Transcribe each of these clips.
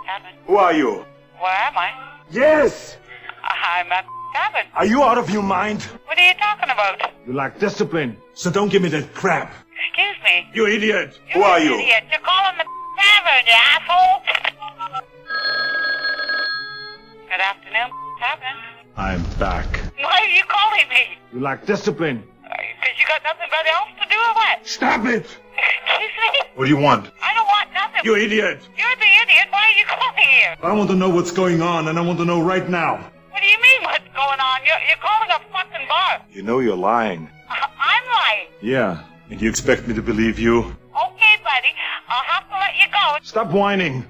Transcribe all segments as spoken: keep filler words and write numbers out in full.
cabin. Who are you? Where am I? Yes! I'm at cabin. Are you out of your mind? What are you talking about? You lack discipline, so don't give me that crap. Excuse me. You idiot! You're Who are an you? Idiot. You're calling the tavern, you asshole. Good afternoon, cabin. I'm back. Why are you calling me? You lack discipline. Because you got nothing better else to do or what? Stop it! Excuse me? What do you want? I don't want nothing. You idiot! You're the idiot. Why are you calling here? I want to know what's going on, and I want to know right now. What do you mean what's going on? You're, you're calling a fucking bar. You know you're lying. I- I'm lying. Yeah. And you expect me to believe you? Okay, buddy. I'll have to let you go. Stop whining.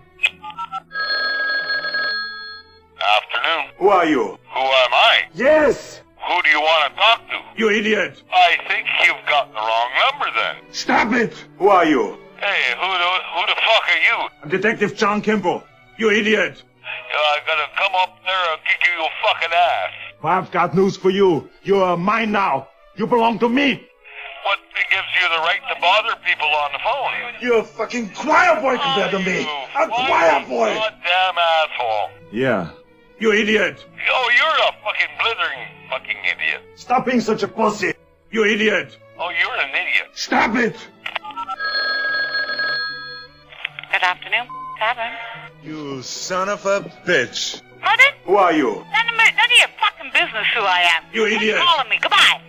Afternoon. Who are you? Who am I? Yes! Who do you want to talk to? You idiot! I think you've got the wrong number then. Stop it! Who are you? Hey, who the, who the fuck are you? I'm Detective John Kimball. You idiot! I'm gonna come up there and kick you your fucking ass. I've got news for you. You're mine now. You belong to me. What gives you the right to bother people on the phone? You're a fucking choir boy compared to me. A choir boy. Goddamn asshole. Yeah. You idiot. Oh, you're a fucking blithering fucking idiot. Stop being such a pussy. You idiot. Oh, you're an idiot. Stop it. Good afternoon, cabin. You son of a bitch. Pardon? Who are you? None of, my, none of your fucking business who I am. You idiot. Keep calling me. Goodbye.